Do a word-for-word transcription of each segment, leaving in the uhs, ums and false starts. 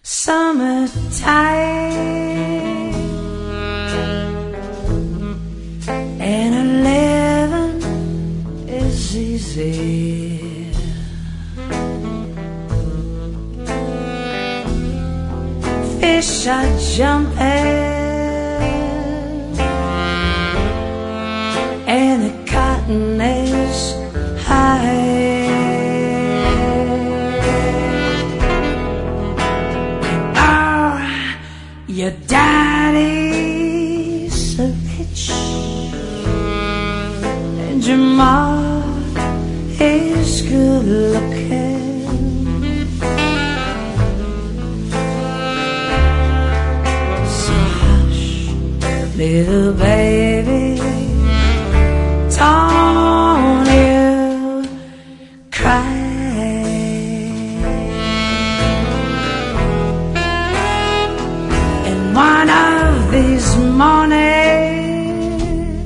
summertime, and a living is easy. Fish are jumping, and the cotton is high. Your daddy's so rich, and your mom is good looking. So hush, little baby, don't you cry. One of these mornings,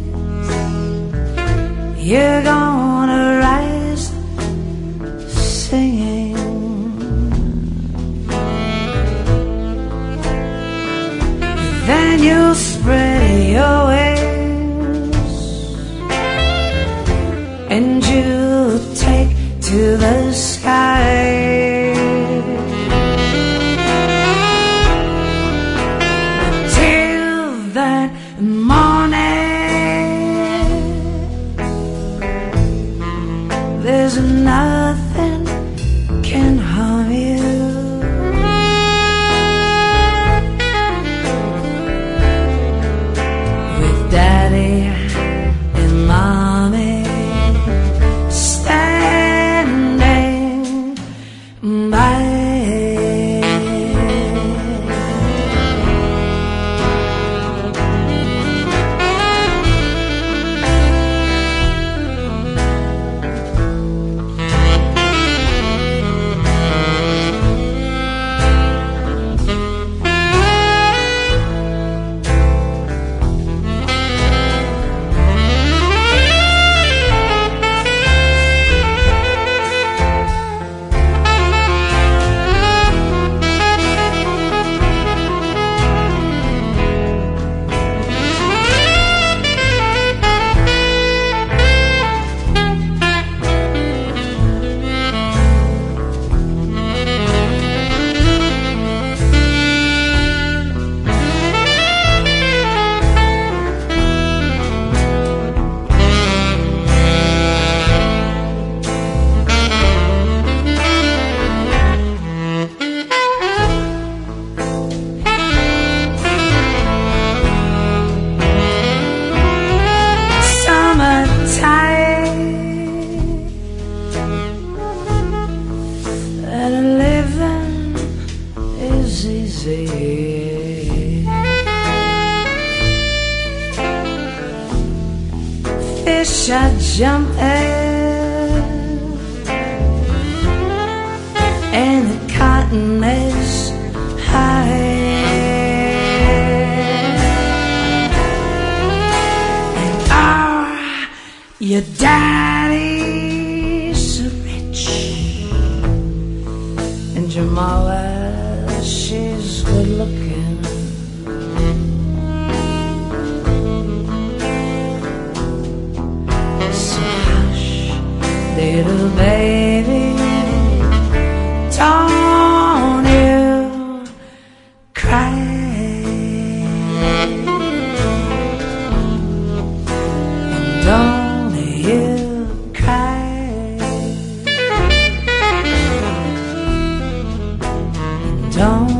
you're gonna rise singing. Then you'll spread your wings, and you'll take to the sky. There's nothing can harm you. With daddy and mommy standing by. And a living is easy. Fish are jumping, and the cotton is high. And oh, your daddy's so rich, and your mama, she's good looking. So hush, little baby, don't you cry. And don't you cry. Don't